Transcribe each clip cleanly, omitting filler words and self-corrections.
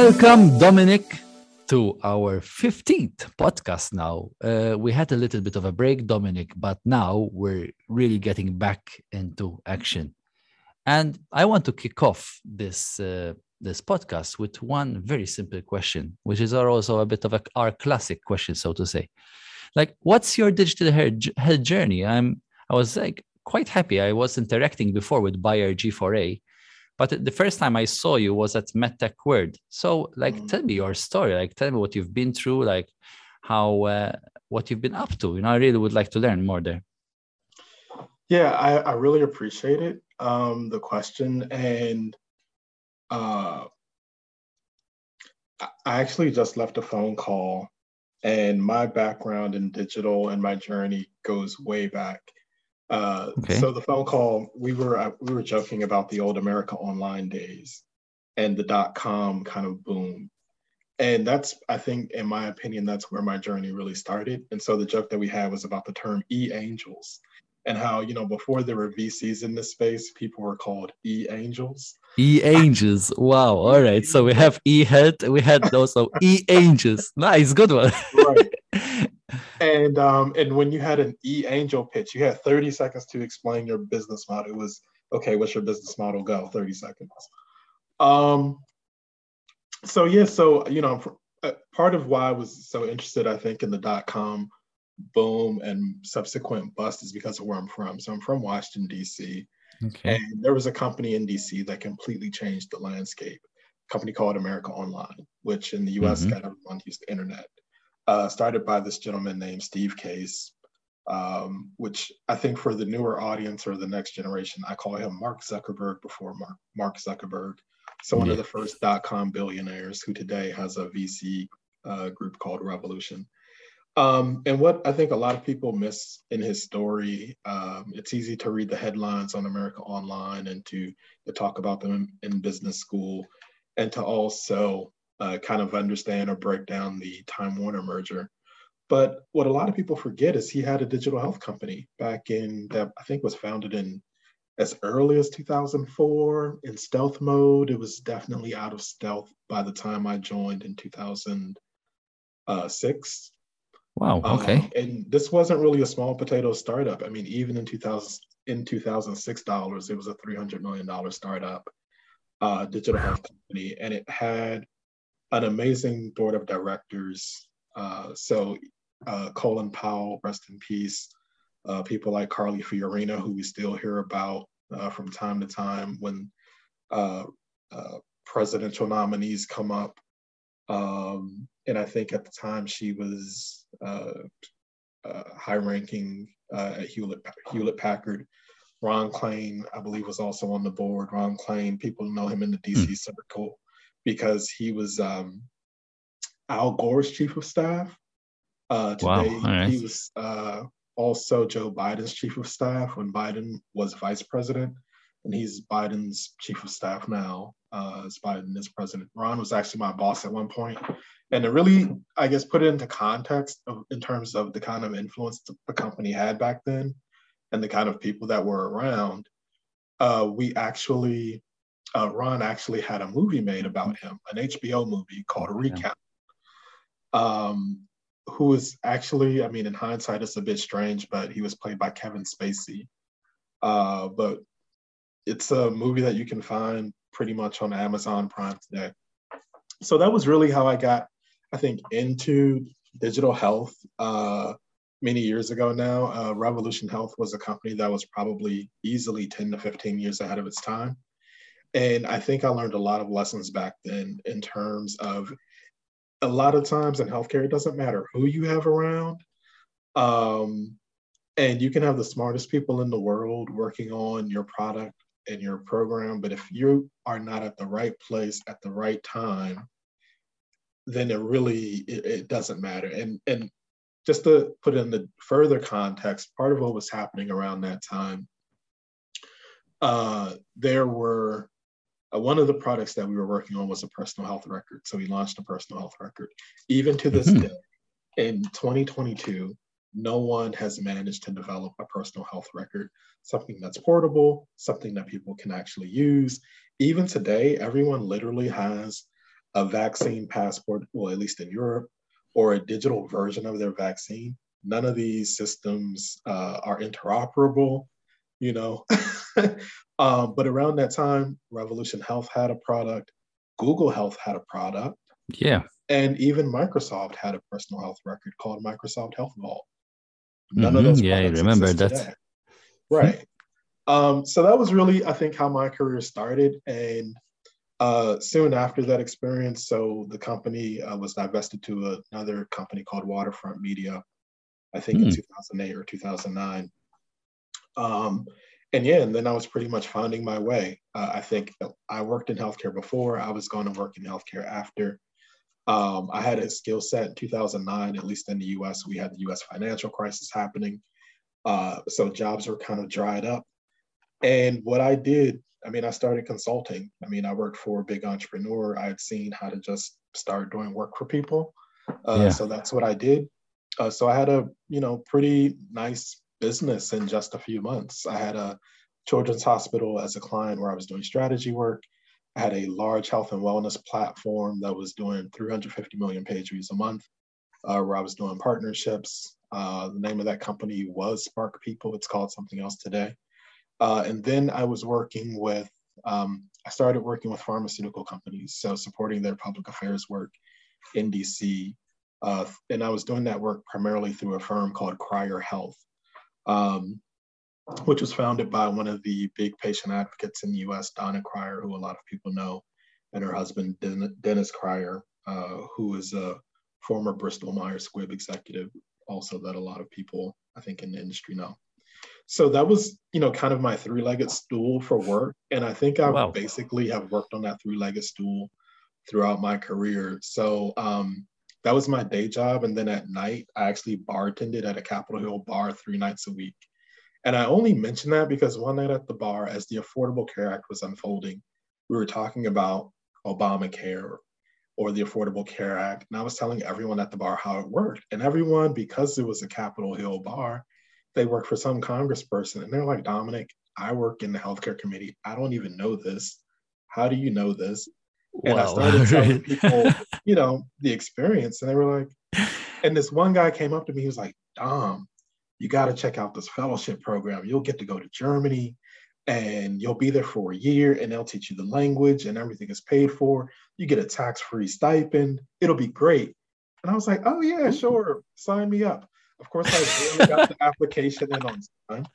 Welcome, Dominic, to our 15th podcast now. We had a little bit of a break, Dominic, but now we're really getting back into action. And I want to kick off this podcast with one very simple question, which is also a bit of our classic question, so to say. Like, what's your digital health journey? I was like quite happy. I was interacting before with Bayer G4A, but the first time I saw you was at MedTech World. So, like, tell me your story. Like, tell me what you've been through, like how what you've been up to. I really would like to learn more there. Yeah, I really appreciate it, the question. And I actually just left a phone call, and my background in digital and my journey goes way back. So the phone call, we were joking about the old America Online days and the .com kind of boom. And that's, I think, in my opinion, that's where my journey really started. And so the joke that we had was about the term e-angels and how, before there were VCs in this space, people were called e-angels. E-angels. Wow. All right. So we have e-health. We had also e-angels. Nice. Good one. Right. And when you had an e-angel pitch, you had 30 seconds to explain your business model. It was, okay, what's your business model? Go, 30 seconds. Part of why I was so interested, I think, in the .com boom and subsequent bust is because of where I'm from. So I'm from Washington, D.C. Okay. And there was a company in D.C. that completely changed the landscape, a company called America Online, which in the U.S. got everyone to use the internet. Started by this gentleman named Steve Case, which I think for the newer audience or the next generation, I call him Mark Zuckerberg before Mark Zuckerberg. So one of the first .com billionaires who today has a VC group called Revolution. And what I think a lot of people miss in his story, it's easy to read the headlines on America Online and to talk about them in business school and to also kind of understand or break down the Time Warner merger. But what a lot of people forget is he had a digital health company back in that I think was founded in as early as 2004 in stealth mode. It was definitely out of stealth by the time I joined in 2006. Wow. Okay. And this wasn't really a small potato startup. I mean, even in 2006 dollars, it was a $300 million startup digital health company, and it had an amazing board of directors. Colin Powell, rest in peace. People like Carly Fiorina, who we still hear about from time to time when presidential nominees come up. And I think at the time she was high-ranking at Hewlett Packard. Ron Klain, I believe, was also on the board. Ron Klain, people know him in the DC circle because he was Al Gore's chief of staff. Today, he was also Joe Biden's chief of staff when Biden was vice president, and he's Biden's chief of staff now as Biden is president. Ron was actually my boss at one point. And to really, I guess, put it into context in terms of the kind of influence the company had back then and the kind of people that were around, Ron actually had a movie made about him, an HBO movie called Recount, who was actually, I mean, in hindsight, it's a bit strange, but he was played by Kevin Spacey. But it's a movie that you can find pretty much on Amazon Prime today. So that was really how I got, I think, into digital health many years ago now. Revolution Health was a company that was probably easily 10 to 15 years ahead of its time. And I think I learned a lot of lessons back then in terms of a lot of times in healthcare, it doesn't matter who you have around. And you can have the smartest people in the world working on your product and your program, but if you are not at the right place at the right time, then it doesn't matter. And just to put in the further context, part of what was happening around that time, there were one of the products that we were working on was a personal health record. So we launched a personal health record. Even to this day, in 2022, no one has managed to develop a personal health record, something that's portable, something that people can actually use. Even today, everyone literally has a vaccine passport, well, at least in Europe, or a digital version of their vaccine. None of these systems are interoperable, you know. But around that time, Revolution Health had a product, Google Health had a product, Yeah. and even Microsoft had a personal health record called Microsoft Health Vault. None of those Yeah, I products remember exist that. today. Right. So that was really, I think, how my career started. And soon after that experience, so the company was divested to another company called Waterfront Media, I think in 2008 or 2009. And yeah, and then I was pretty much finding my way. I think I worked in healthcare before. I was going to work in healthcare after. I had a skill set in 2009, at least in the US. We had the US financial crisis happening. So jobs were kind of dried up. And what I did, I mean, I started consulting. I mean, I worked for a big entrepreneur. I had seen how to just start doing work for people. So that's what I did. So I had a, pretty nice business in just a few months. I had a children's hospital as a client where I was doing strategy work. I had a large health and wellness platform that was doing 350 million page views a month, where I was doing partnerships. The name of that company was Spark People. It's called something else today. And then I was working with, I started working with pharmaceutical companies, so supporting their public affairs work in DC. And I was doing that work primarily through a firm called Crier Health, which was founded by one of the big patient advocates in the US, Donna Crier, who a lot of people know, and her husband, Dennis Crier, who is a former Bristol Myers Squibb executive, also that a lot of people, I think, in the industry know. So that was, kind of my three-legged stool for work. And I think I basically have worked on that three-legged stool throughout my career. So that was my day job. And then at night, I actually bartended at a Capitol Hill bar 3 nights a week. And I only mention that because one night at the bar, as the Affordable Care Act was unfolding, we were talking about Obamacare or the Affordable Care Act. And I was telling everyone at the bar how it worked. And everyone, because it was a Capitol Hill bar, they work for some congressperson. And they're like, Dominic, I work in the healthcare committee. I don't even know this. How do you know this? And I started telling people, the experience. And they were like, and this one guy came up to me. He was like, Dom, you got to check out this fellowship program. You'll get to go to Germany and you'll be there for a year and they'll teach you the language and everything is paid for. You get a tax-free stipend. It'll be great. And I was like, oh yeah, sure. Sign me up. Of course, I really got the application in on time.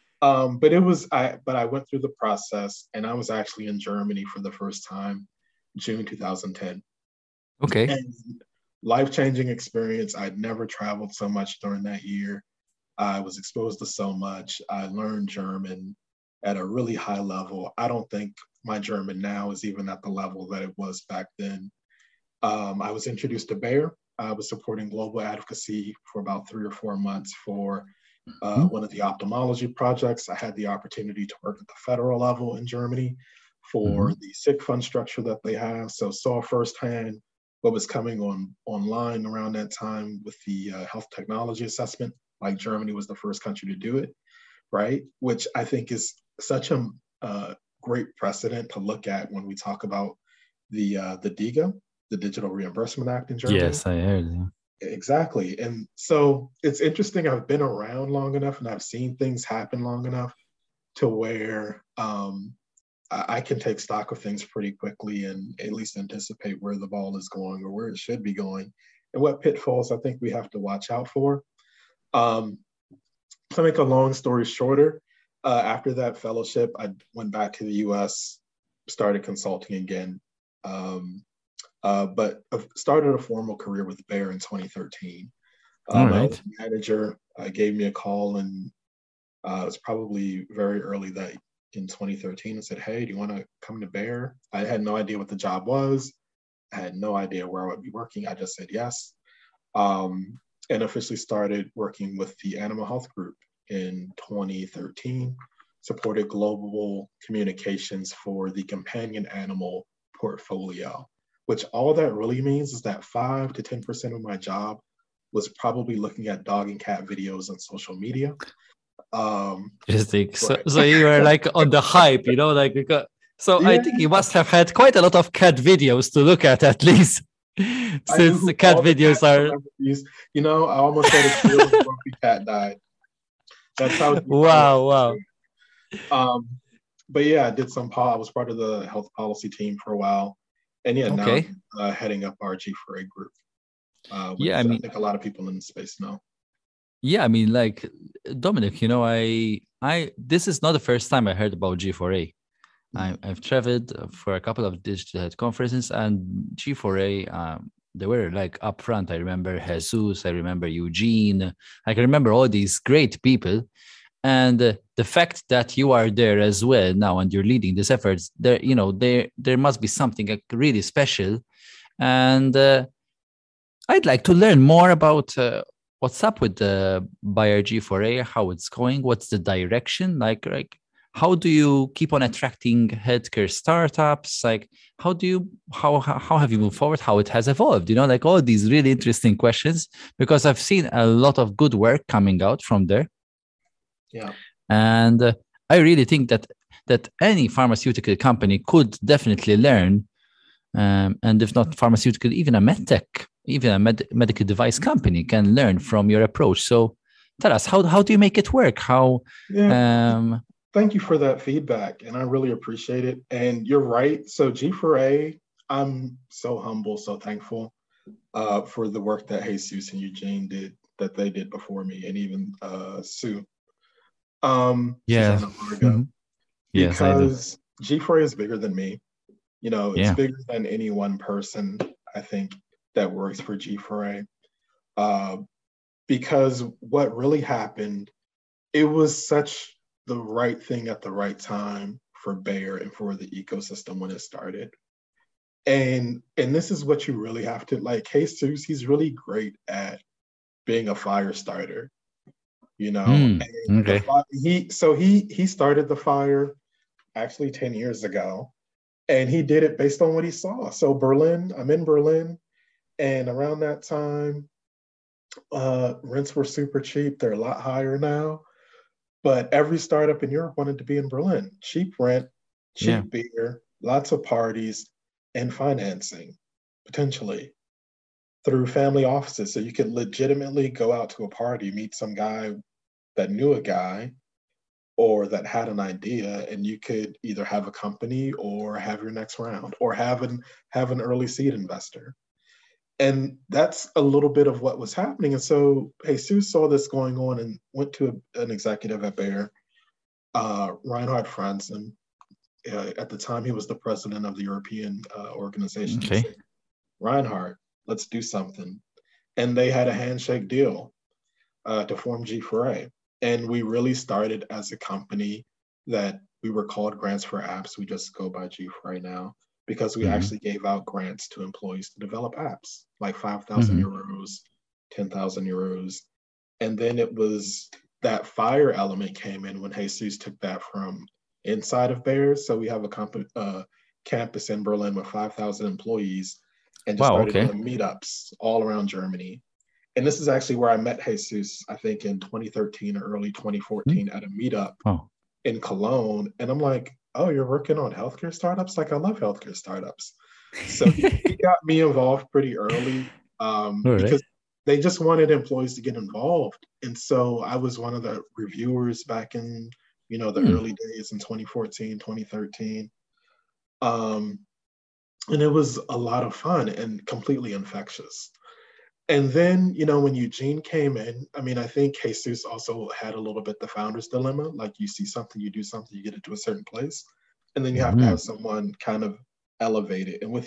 But I went through the process and I was actually in Germany for the first time, June 2010. Okay. And life-changing experience. I'd never traveled so much during that year. I was exposed to so much. I learned German at a really high level. I don't think my German now is even at the level that it was back then. I was introduced to Bayer. I was supporting global advocacy for about 3 or 4 months for one of the ophthalmology projects. I had the opportunity to work at the federal level in Germany for the sick fund structure that they have. So saw firsthand what was coming online around that time with the health technology assessment. Like Germany was the first country to do it, right? Which I think is such a great precedent to look at when we talk about the DiGA, the Digital Reimbursement Act in Germany. Yes, I heard. Yeah. Exactly. And so it's interesting. I've been around long enough and I've seen things happen long enough to where I can take stock of things pretty quickly and at least anticipate where the ball is going or where it should be going and what pitfalls I think we have to watch out for. To make a long story shorter, after that fellowship, I went back to the US, started consulting again, but started a formal career with Bayer in 2013. My manager gave me a call, and it was probably very early that in 2013 and said, hey, do you want to come to Bayer? I had no idea what the job was. I had no idea where I would be working. I just said yes. And officially started working with the Animal Health Group in 2013, supported global communications for the companion animal portfolio, which all that really means is that 5 to 10% of my job was probably looking at dog and cat videos on social media. Interesting. So you were like on the hype, like So I Yeah, think you must have had quite a lot of cat videos to look at least, I do. since the cat All the cat videos are celebrities. You know, I almost shed a tear when Grumpy Cat died. That's how deep I went wow, into wow. it. Um, but yeah, I did I was part of the health policy team for a while, and yeah, now Okay. I'm heading up our G4A group, Yeah, I which I mean, think a lot of people in the space know. yeah, I mean, like Dominic, I this is not the first time I heard about G4A. I've traveled for a couple of digital health conferences, and G4A, they were like up front. I remember Jesus, I remember Eugene, I can remember all these great people. And the fact that you are there as well now and you're leading these efforts, there must be something like really special. And I'd like to learn more about what's up with the Bayer G4A, how it's going, what's the direction, like how do you keep on attracting healthcare startups? Like how have you moved forward? How it has evolved? Like all these really interesting questions, because I've seen a lot of good work coming out from there. Yeah. And I really think that any pharmaceutical company could definitely learn, and if not pharmaceutical, even a medtech, even a medical device company can learn from your approach. So tell us, how do you make it work? How? Yeah. Um, Thank you for that feedback, and I really appreciate it. And you're right. So G4A, I'm so humble, so thankful for the work that Jesus and Eugene did, that they did before me, and even Sue, yeah. Susanna Varga, Yes, I do. because G4A is bigger than me. It's Yeah. bigger than any one person, I think, that works for G4A. Uh, because what really happened, it was such the right thing at the right time for Bayer and for the ecosystem when it started. And this is what you really have to like. Jesus, he's really great at being a fire starter, And Okay. he started the fire actually 10 years ago, and he did it based on what he saw. So Berlin, I'm in Berlin, and around that time, rents were super cheap. They're a lot higher now. But every startup in Europe wanted to be in Berlin. Cheap rent, Yeah. cheap beer, lots of parties, and financing, potentially through family offices. So you could legitimately go out to a party, meet some guy that knew a guy or that had an idea, and you could either have a company or have your next round or have an early seed investor. And that's a little bit of what was happening. And so Jesus saw this going on and went to an executive at Bayer, Reinhard Franzen. At the time, he was the president of the European organization. He Okay. said, Reinhard, let's do something. And they had a handshake deal to form G4A. And we really started as a company that we were called Grants for Apps. We just go by G4A now because we Mm-hmm. actually gave out grants to employees to develop apps, like 5,000 Mm-hmm. euros, 10,000 euros. And then it was that fire element came in when Jesus took that from inside of Bayer. So we have a campus in Berlin with 5,000 employees, and just Wow. started Okay. doing meetups all around Germany. And this is actually where I met Jesus, I think in 2013 or early 2014 at a meetup Oh. in Cologne. And I'm like, oh, you're working on healthcare startups? Like, I love healthcare startups. So he got me involved pretty early, All right. because they just wanted employees to get involved. And so I was one of the reviewers back in, the Hmm. early days in 2014, 2013. Um, and it was a lot of fun and completely infectious. And then, when Eugene came in, I mean, I think Jesus also had a little bit the founder's dilemma. Like, you see something, you do something, you get it to a certain place. And then you have to Mm-hmm. have someone kind of elevate it. And with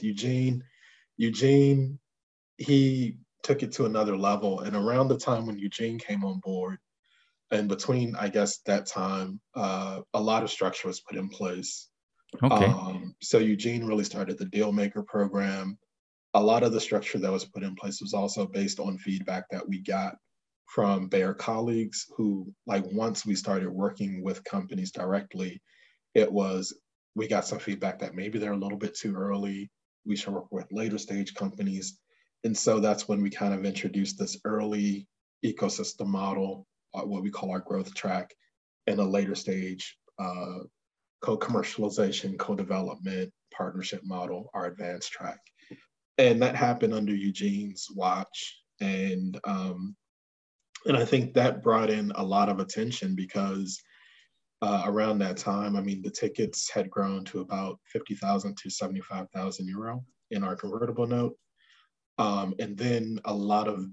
Eugene, he took it to another level. And around the time when Eugene came on board, and between, I guess, that time, a lot of structure was put in place. Okay. So Eugene really started the Dealmaker program. A lot of the structure that was put in place was also based on feedback that we got from Bayer colleagues who, like, once we started working with companies directly, it was, we got some feedback that maybe they're a little bit too early. We should work with later stage companies. And so that's when we kind of introduced this early ecosystem model, what we call our growth track, and a later stage co-commercialization, co-development, partnership model, our advanced track. And that happened under Eugene's watch. And I think that brought in a lot of attention because around that time, I mean, the tickets had grown to about 50,000 to 75,000 euro in our convertible note. And then a lot of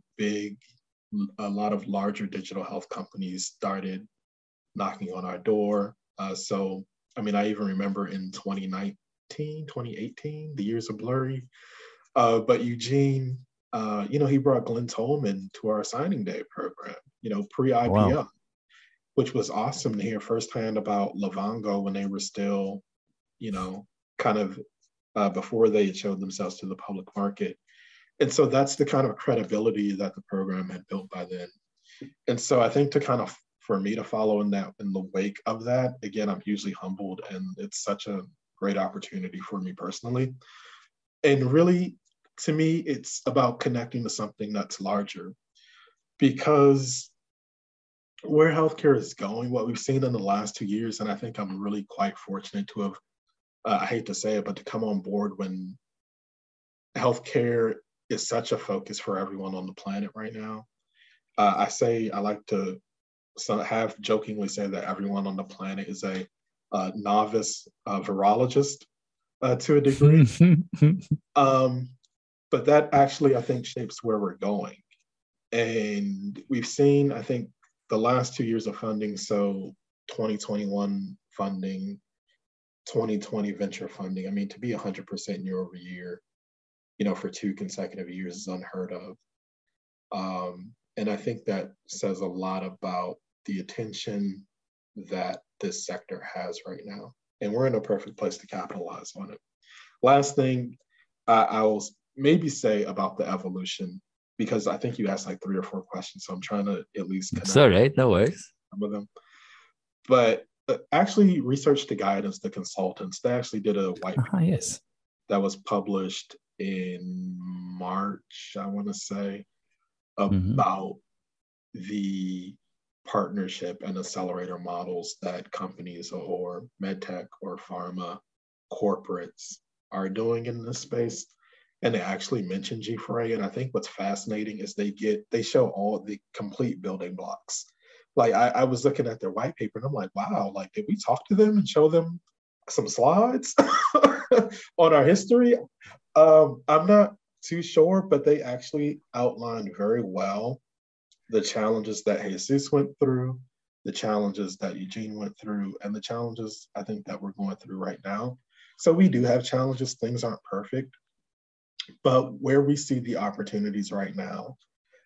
larger digital health companies started knocking on our door. So, I mean, I even remember in 2019, 2018, the years are blurry. But Eugene, he brought Glenn Tolman to our signing day program, pre-IPO, wow, which was awesome to hear firsthand about Livongo when they were still, kind of before they had showed themselves to the public market. And so that's the kind of credibility that the program had built by then. And so I think for me to follow in the wake of that, again, I'm hugely humbled, and it's such a great opportunity for me personally. And really, to me, it's about connecting to something that's larger, because where healthcare is going, what we've seen in the last 2 years, and I think I'm really quite fortunate to have, I hate to say it, but to come on board when healthcare is such a focus for everyone on the planet right now. I like to have jokingly say that everyone on the planet is a novice virologist to a degree. But that actually, I think, shapes where we're going. And we've seen, I think, the last 2 years of funding, so 2021 funding, 2020 venture funding, I mean, to be 100% year over year, for 2 consecutive years is unheard of. And I think that says a lot about the attention that this sector has right now. And we're in a perfect place to capitalize on it. Last thing I will maybe say about the evolution, because I think you asked like 3 or 4 questions, so I'm trying to at least connect. It's all right, no worries. Some of them. But actually, Research to Guidance, the consultants, they actually did a white paper that was published in March, I want to say, about the partnership and accelerator models that companies or medtech or pharma corporates are doing in this space. And they actually mention G4A. And I think what's fascinating is they show all the complete building blocks. Like I was looking at their white paper and I'm like, wow, like did we talk to them and show them some slides on our history? I'm not too sure, but they actually outlined very well the challenges that Jesus went through, the challenges that Eugene went through, and the challenges I think that we're going through right now. So we do have challenges. Things aren't perfect. But where we see the opportunities right now,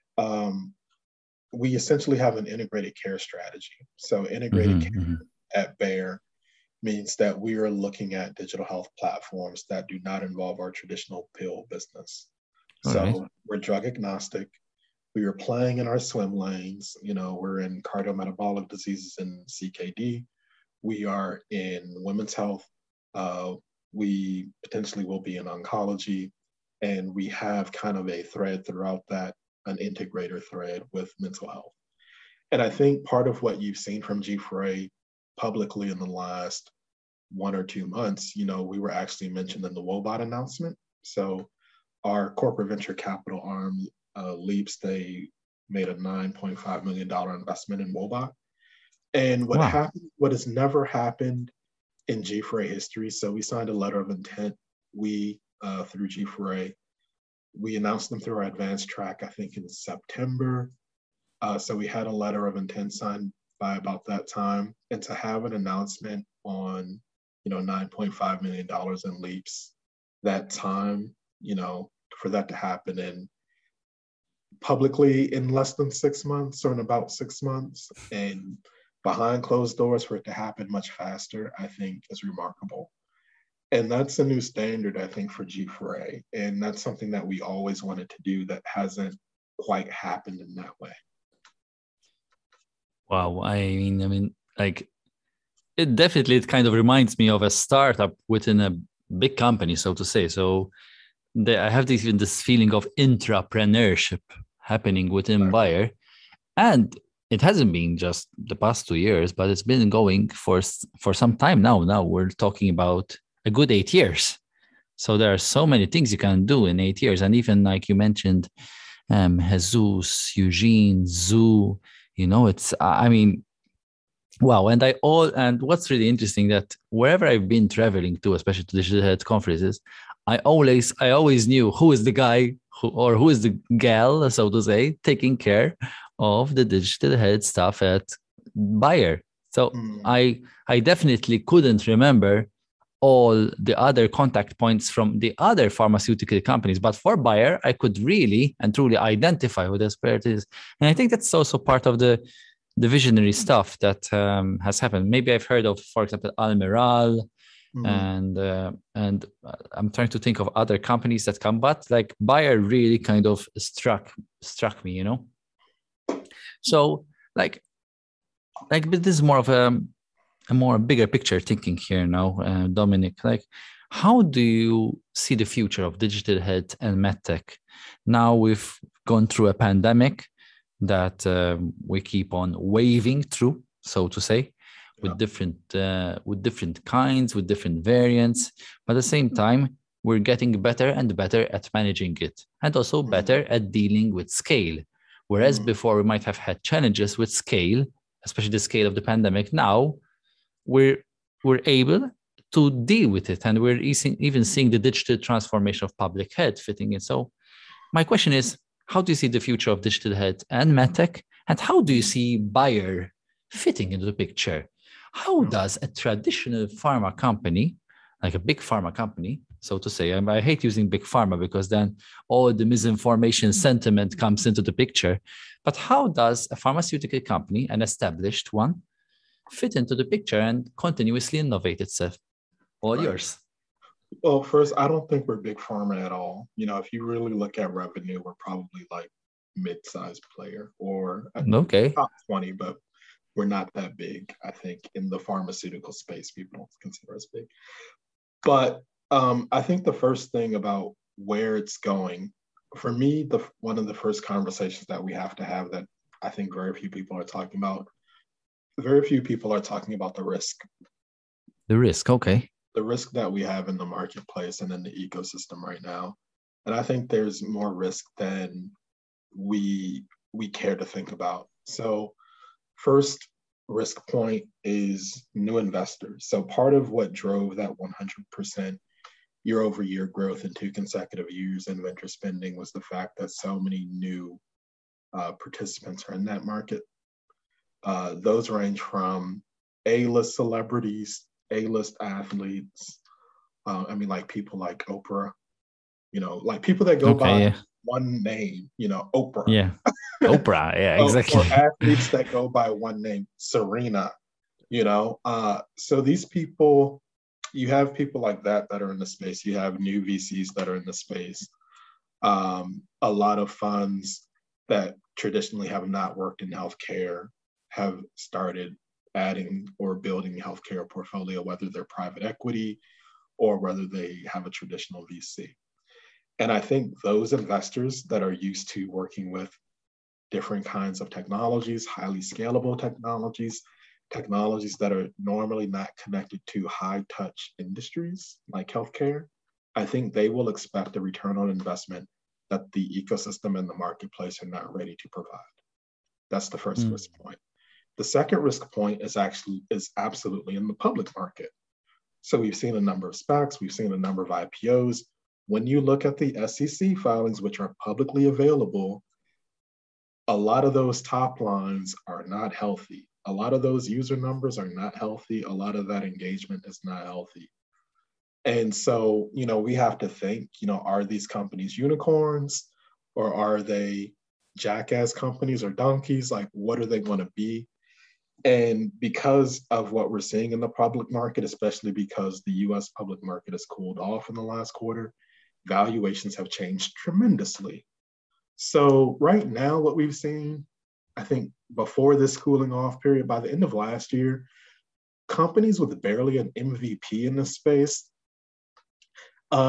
we essentially have an integrated care strategy. So integrated care at Bayer means that we are looking at digital health platforms that do not involve our traditional pill business. We're drug agnostic. We are playing in our swim lanes. We're in cardiometabolic diseases and CKD. We are in women's health. We potentially will be in oncology. And we have kind of a thread throughout that, an integrator thread with mental health. And I think part of what you've seen from G4A publicly in the last 1 or 2 months, we were actually mentioned in the Wobot announcement. So our corporate venture capital arm, Leaps, they made a $9.5 million investment in Wobot. And what happened, what has never happened in G4A history, so we signed a letter of intent. Through G4A, we announced them through our advanced track, I think in September. So we had a letter of intent signed by about that time. And to have an announcement on, $9.5 million in Leaps that time, for that to happen in publicly in less than 6 months or in about 6 months, and behind closed doors for it to happen much faster, I think is remarkable. And that's a new standard, I think, for G4A. And that's something that we always wanted to do that hasn't quite happened in that way. Wow. I mean, like, it kind of reminds me of a startup within a big company, so to say. So I have this feeling of intrapreneurship happening within Bayer. And it hasn't been just the past 2 years, but it's been going for some time now. Now we're talking about a good 8 years. So there are so many things you can do in 8 years. And even like you mentioned, Jesus, Eugene, Zoo, it's, I mean, wow. And what's really interesting that wherever I've been traveling to, especially to digital head conferences, I always knew who is the guy who is the gal, so to say, taking care of the digital head stuff at Bayer. So I definitely couldn't remember all the other contact points from the other pharmaceutical companies. But for Bayer, I could really and truly identify who the expert is. And I think that's also part of the visionary stuff that has happened. Maybe I've heard of, for example, Almiral, and I'm trying to think of other companies that come, but like Bayer really kind of struck me, So like but this is more of a more bigger picture thinking here now, Dominic. Like, how do you see the future of digital health and medtech? Now we've gone through a pandemic that we keep on waving through, so to say, with different kinds, with different variants. But at the same time, we're getting better and better at managing it, and also better at dealing with scale. Whereas before we might have had challenges with scale, especially the scale of the pandemic. Now we're able to deal with it, and we're even seeing the digital transformation of public health fitting in. So my question is, how do you see the future of digital health and medtech, and how do you see Bayer fitting into the picture? How does a traditional pharma company, like a big pharma company, so to say, and I hate using big pharma because then all the misinformation sentiment comes into the picture, but how does a pharmaceutical company, an established one, fit into the picture and continuously innovate itself? All yours. Well, first, I don't think we're big pharma at all. If you really look at revenue, we're probably like mid-sized player or top 20, but we're not that big. I think in the pharmaceutical space, people don't consider us big. But I think the first thing about where it's going, for me, one of the first conversations that we have to have that I think very few people are talking about the risk. The risk, okay. The risk that we have in the marketplace and in the ecosystem right now. And I think there's more risk than we care to think about. So first risk point is new investors. So part of what drove that 100% year-over-year growth in 2 consecutive years in venture spending was the fact that so many new participants are in that market. Those range from A-list celebrities, A-list athletes. Like people like Oprah, like people that go by one name, Oprah. Yeah, Oprah. Yeah, exactly. Or athletes that go by one name, Serena. So these people, you have people like that are in the space. You have new VCs that are in the space. A lot of funds that traditionally have not worked in healthcare have started adding or building a healthcare portfolio, whether they're private equity or whether they have a traditional VC. And I think those investors that are used to working with different kinds of technologies, highly scalable technologies that are normally not connected to high touch industries like healthcare, I think they will expect a return on investment that the ecosystem and the marketplace are not ready to provide. That's the first risk point. The second risk point is absolutely in the public market. So we've seen a number of SPACs, we've seen a number of IPOs. When you look at the SEC filings, which are publicly available, a lot of those top lines are not healthy. A lot of those user numbers are not healthy. A lot of that engagement is not healthy. And so, we have to think, are these companies unicorns, or are they jackass companies or donkeys? Like, what are they going to be? And because of what we're seeing in the public market, especially because the US public market has cooled off in the last quarter, valuations have changed tremendously. So right now, what we've seen, I think before this cooling off period, by the end of last year, companies with barely an MVP in this space, they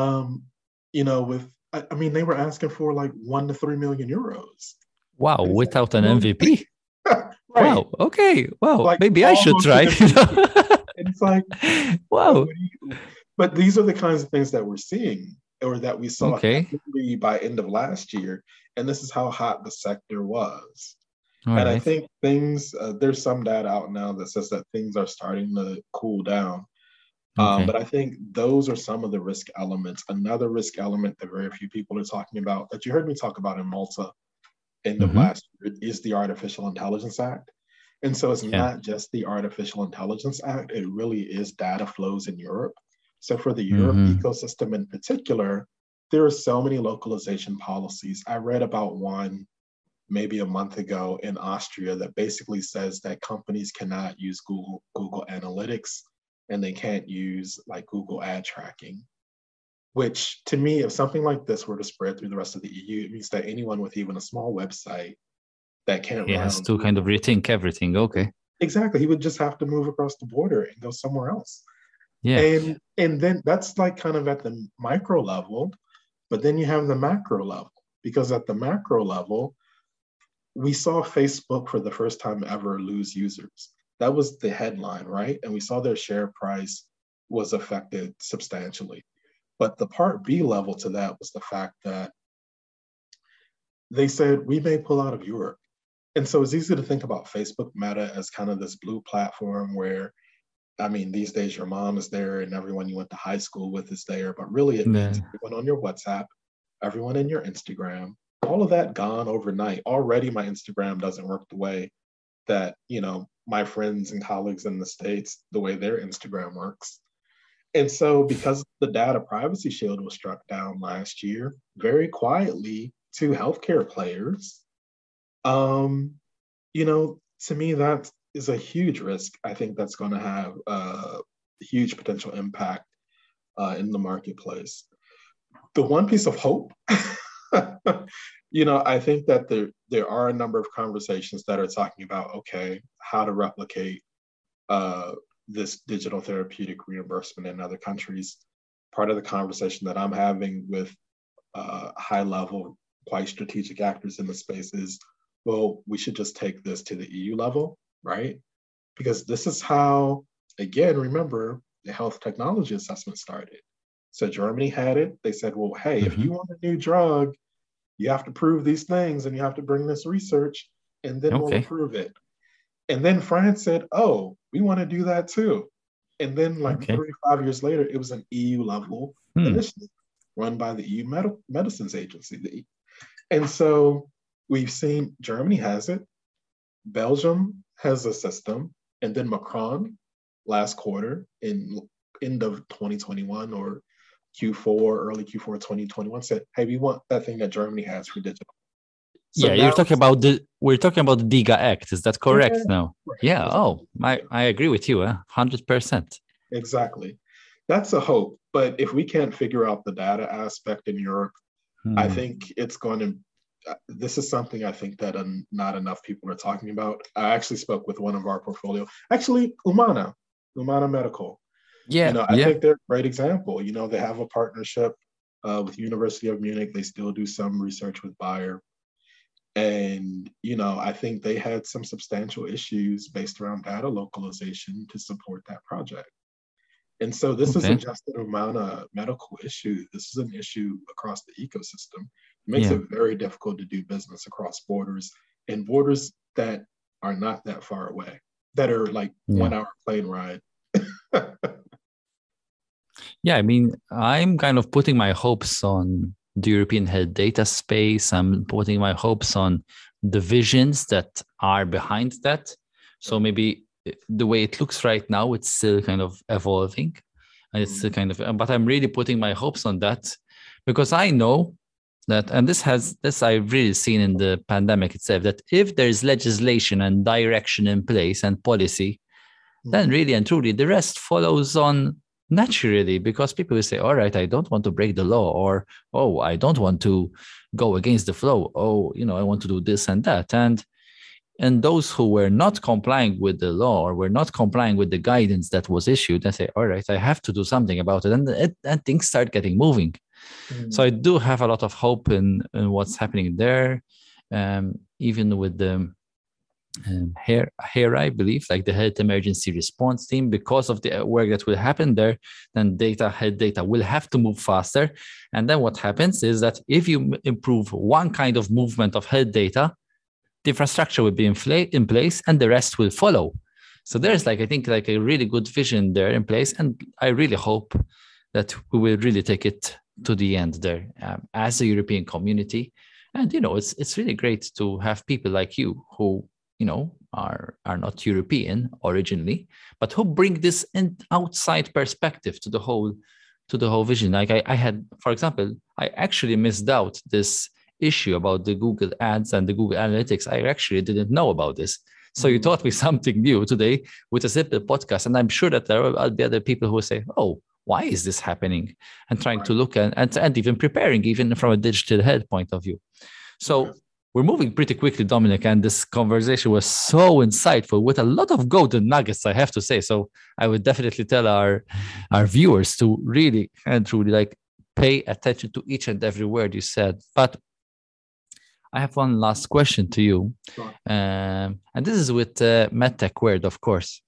were asking for like 1 to 3 million euros. Wow, without an MVP? Right. Wow. Okay. Wow. Like Maybe I should almost try. within a year. And it's like, Wow. but these are the kinds of things that we're seeing or that we saw Okay. heavily by end of last year. And this is how hot the sector was. All And I right. think things, there's some data out now that says that things are starting to cool down. Okay. But I think those are some of the risk elements. Another risk element that very few people are talking about, that you heard me talk about in Malta end of Mm-hmm. last year, is the Artificial Intelligence Act. And so it's Yeah. not just the Artificial Intelligence Act, it really is data flows in Europe. So for the Europe Mm-hmm. ecosystem in particular, there are so many localization policies. I read about one maybe a month ago in Austria that basically says that companies cannot use Google Analytics and they can't use like Google ad tracking. Which to me, if something like this were to spread through the rest of the EU, it means that anyone with even a small website that can't He rely has on to kind of Google, rethink everything. Okay. exactly, he would just have to move across the border and go somewhere else. Yeah. And then that's like kind of at the micro level, but then you have the macro level because at the macro level, we saw Facebook for the first time ever lose users. That was the headline, right? And we saw their share price was affected substantially. But the part B level to that was the fact that they said, we may pull out of Europe. And so it's easy to think about Facebook Meta as kind of this blue platform where, I mean, these days your mom is there and everyone you went to high school with is there. But really, it means The, everyone on your WhatsApp, everyone in your Instagram, all of that gone overnight. Already, my Instagram doesn't work the way that, my friends and colleagues in the States, the way their Instagram works. And so, because the data privacy shield was struck down last year, very quietly, two healthcare players, um, to me, that is a huge risk. I think that's going to have a huge potential impact in the marketplace. The one piece of hope, I think that there are a number of conversations that are talking about, okay, how to replicate uh, this digital therapeutic reimbursement in other countries. Part of the conversation that I'm having with high level, quite strategic actors in the space is, well, we should just take this to the EU level, right? Because this is how, again, remember, the health technology assessment started. So Germany had it. They said, well, hey, if you mm-hmm. want a new drug, you have to prove these things and you have to bring this research, and then we'll Okay. approve it. And then France said, oh, we want to do that too. And then, like Okay. 35 years later, it was an EU level Hmm. initiative run by the EU Medicines Agency. And so we've seen Germany has it, Belgium has a system, and then Macron last quarter in end of 2021 or Q4, early Q4 2021 said, hey, we want that thing that Germany has for digital. So Yeah, now we're talking about the DIGA Act. Is that yeah, correct now? right, Yeah. exactly. Oh, I agree with you. 100%. Exactly. That's a hope. But if we can't figure out the data aspect in Europe, I Hmm. think it's going to, this is something I think that not enough people are talking about. I actually spoke with one of our portfolio, actually, Humana Medical. Yeah. I Yeah. think they're a great example. They have a partnership with University of Munich. They still do some research with Bayer. And, I think they had some substantial issues based around data localization to support that project. And so this isn't Okay. just an amount of medical issue. This is an issue across the ecosystem. It makes Yeah. it very difficult to do business across borders and borders that are not that far away, that are like Yeah. 1 hour plane ride. Yeah. I mean, I'm kind of putting my hopes on the European health data space. I'm putting my hopes on the visions that are behind that. So maybe the way it looks right now, it's still kind of evolving. And it's still kind of, but I'm really putting my hopes on that because I know that, and this I've really seen in the pandemic itself, that if there's legislation and direction in place and policy, then really and truly the rest follows on naturally, because people will say, all right, I don't want to break the law, or, oh, I don't want to go against the flow. Oh, I want to do this and that. And those who were not complying with the law or were not complying with the guidance that was issued, they say, all right, I have to do something about it. And things start getting moving. So I do have a lot of hope in what's happening there. Even with the here, I believe, like the health emergency response team, because of the work that will happen there, then health data will have to move faster. And then what happens is that if you improve one kind of movement of health data, the infrastructure will be in place and the rest will follow. So there's I think a really good vision there in place. And I really hope that we will really take it to the end there as a European community. And, it's really great to have people like you who, are not European originally, but who bring this outside perspective to the whole vision. Like I had, for example, I actually missed out this issue about the Google ads and the Google Analytics. I actually didn't know about this. So you taught me something new today with a simple podcast. And I'm sure that there will be other people who will say, oh, why is this happening? And trying to look and even preparing, even from a digital health point of view. So we're moving pretty quickly, Dominic, and this conversation was so insightful with a lot of golden nuggets, I have to say. So I would definitely tell our viewers to really and truly pay attention to each and every word you said. But I have one last question to you. Sure. And this is with MedTech Word, of course.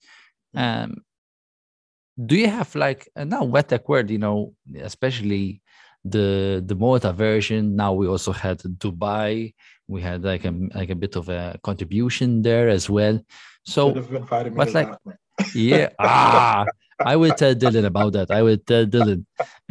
Do you have now MedTech Word, especially the Malta version? Now we also had Dubai. We had a bit of a contribution there as well. So, but yeah, I will tell Dylan about that. I will tell Dylan.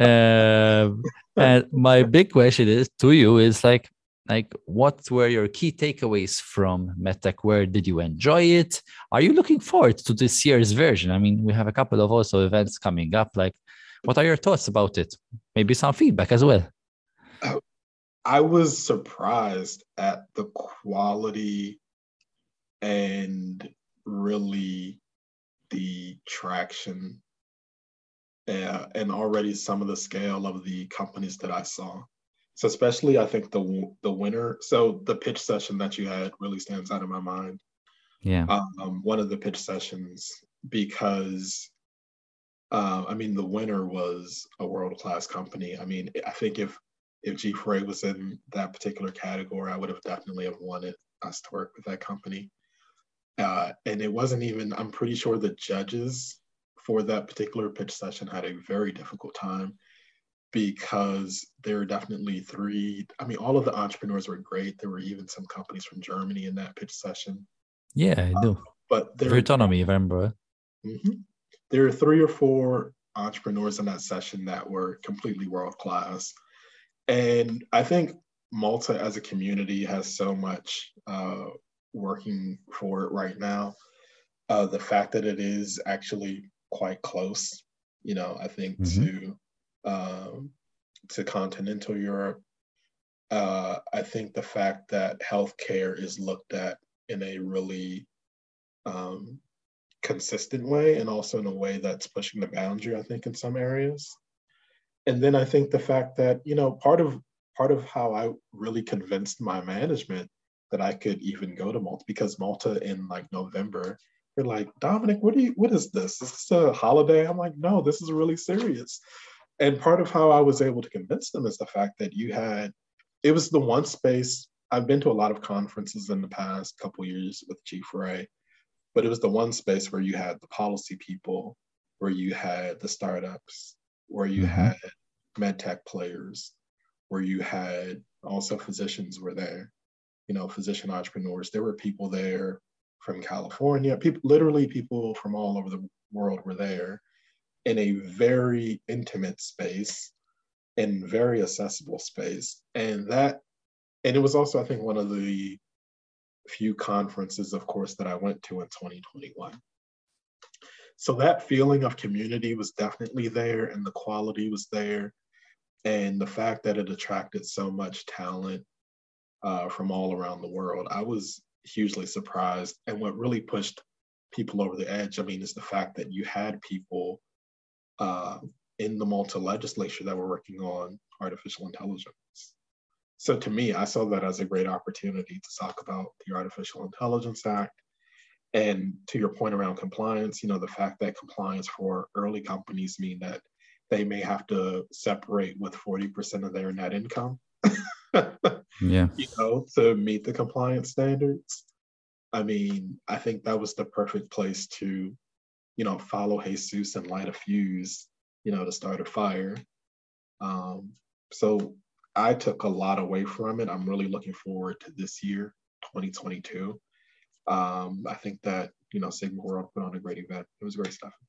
And my big question to you is what were your key takeaways from MedTech Word? Did you enjoy it? Are you looking forward to this year's version? I mean, we have a couple of also events coming up. What are your thoughts about it? Maybe some feedback as well. I was surprised at the quality and really the traction and already some of the scale of the companies that I saw. So especially, I think the winner. So the pitch session that you had really stands out in my mind. Yeah. One of the pitch sessions, because the winner was a world-class company. I mean, I think if G4A was in that particular category, I would have definitely have wanted us to work with that company. And it wasn't even, I'm pretty sure the judges for that particular pitch session had a very difficult time, because there are definitely all of the entrepreneurs were great. There were even some companies from Germany in that pitch session. Yeah, I do. But there Autonomy, if I remember. There are 3 or 4 entrepreneurs in that session that were completely world-class. And I think Malta as a community has so much working for it right now. The fact that it is actually quite close, I think to continental Europe. I think the fact that healthcare is looked at in a really consistent way, and also in a way that's pushing the boundary, I think, in some areas. And then I think the fact that, part of how I really convinced my management that I could even go to Malta, because Malta in November, they're like, Dominic, what is this? Is this a holiday? I'm like, no, this is really serious. And part of how I was able to convince them is the fact that it was the one space. I've been to a lot of conferences in the past couple years with G4A, but it was the one space where you had the policy people, where you had the startups, where you had medtech players, where you had also physicians were there, physician entrepreneurs. There were people there from California, people from all over the world were there, in a very intimate space and very accessible space. And it was also, I think, one of the few conferences, of course, that I went to in 2021. So that feeling of community was definitely there, and the quality was there. And the fact that it attracted so much talent from all around the world, I was hugely surprised. And what really pushed people over the edge, is the fact that you had people in the Malta legislature that were working on artificial intelligence. So to me, I saw that as a great opportunity to talk about the Artificial Intelligence Act. And to your point around compliance, the fact that compliance for early companies mean that they may have to separate with 40% of their net income, to meet the compliance standards. I mean, I think that was the perfect place to, follow Jesus and light a fuse, to start a fire. So I took a lot away from it. I'm really looking forward to this year, 2022. I think that, Sigma World put on a great event. It was great stuff.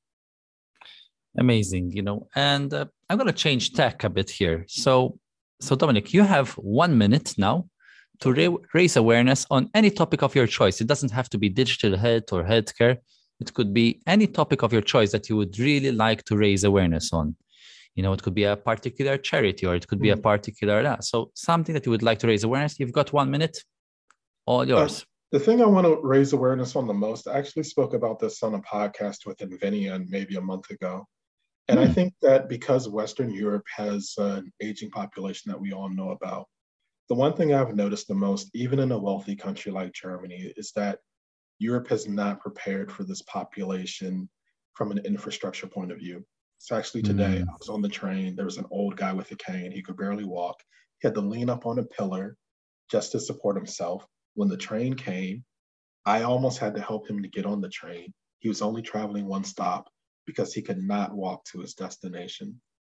Amazing, and I'm going to change tack a bit here. So Dominic, you have 1 minute now to raise awareness on any topic of your choice. It doesn't have to be digital health or healthcare. It could be any topic of your choice that you would really like to raise awareness on. It could be a particular charity, or it could be a particular, so something that you would like to raise awareness. You've got 1 minute, all yours. The thing I want to raise awareness on the most, I actually spoke about this on a podcast with Invinia maybe a month ago. And I think that because Western Europe has an aging population that we all know about, the one thing I've noticed the most, even in a wealthy country like Germany, is that Europe has not prepared for this population from an infrastructure point of view. So actually today I was on the train, there was an old guy with a cane, he could barely walk. He had to lean up on a pillar just to support himself. When the train came, I almost had to help him to get on the train. He was only traveling one stop because he could not walk to his destination.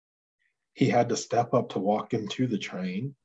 He had to step up to walk into the train,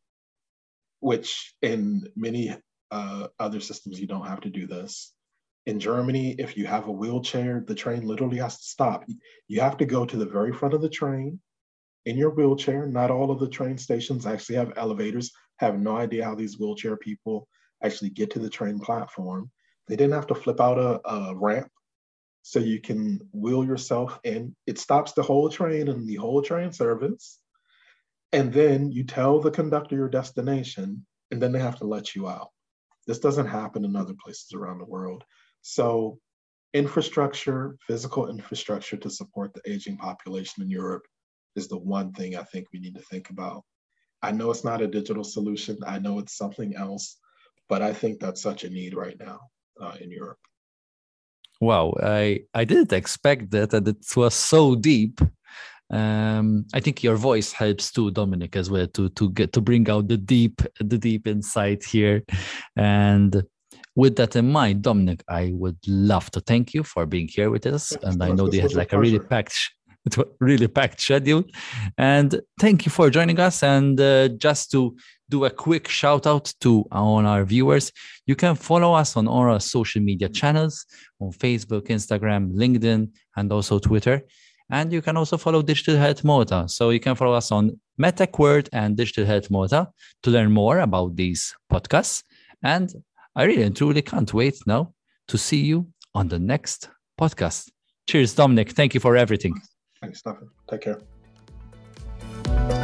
which in many other systems, you don't have to do this. In Germany, if you have a wheelchair, the train literally has to stop. You have to go to the very front of the train in your wheelchair. Not all of the train stations actually have elevators. I have no idea how these wheelchair people actually get to the train platform. They didn't have to flip out a ramp so you can wheel yourself in. It stops the whole train and the whole train service. And then you tell the conductor your destination, and then they have to let you out. This doesn't happen in other places around the world. So infrastructure, physical infrastructure to support the aging population in Europe is the one thing I think we need to think about. I know it's not a digital solution. I know it's something else, but I think that's such a need right now in Europe. Wow, I didn't expect that, and it was so deep. I think your voice helps too, Dominic, as well, to bring out the deep insight here. And with that in mind, Dominic, I would love to thank you for being here with us. And I know they had like a really packed schedule. And thank you for joining us. And just to do a quick shout out to all our viewers, you can follow us on all our social media channels on Facebook, Instagram, LinkedIn, and also Twitter. And you can also follow Digital Health Malta. So you can follow us on MedTech World and Digital Health Malta to learn more about these podcasts. And I really and truly can't wait now to see you on the next podcast. Cheers, Dominic. Thank you for everything. Thanks, Stefan. Take care.